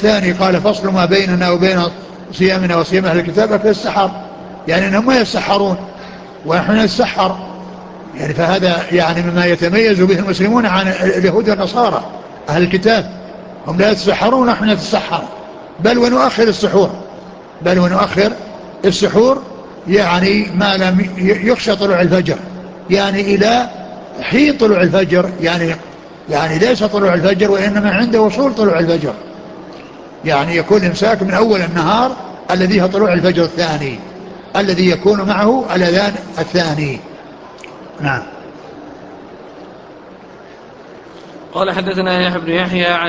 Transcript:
الثاني قال فصل ما بيننا وبين صيامنا وصيام أهل الكتاب في السحر، يعني أنهم ما يسحرون ونحن نتسحر، يعني فهذا يعني مما يتميز به المسلمون عن اليهود والنصارى. أهل الكتاب هم لا يتسحرون ونحن نتسحر، بل ونؤخر السحور، بل ونؤخر السحور، يعني ما لم يخشى طلوع الفجر، يعني إلى حين طلوع الفجر، يعني ليس طلوع الفجر وإنما عند وصول طلوع الفجر، يعني يكون إمساك من أول النهار الذي هو طلوع الفجر الثاني الذي يكون معه الأذان الثاني. نعم. قال حدثنا يحيى بن يحيى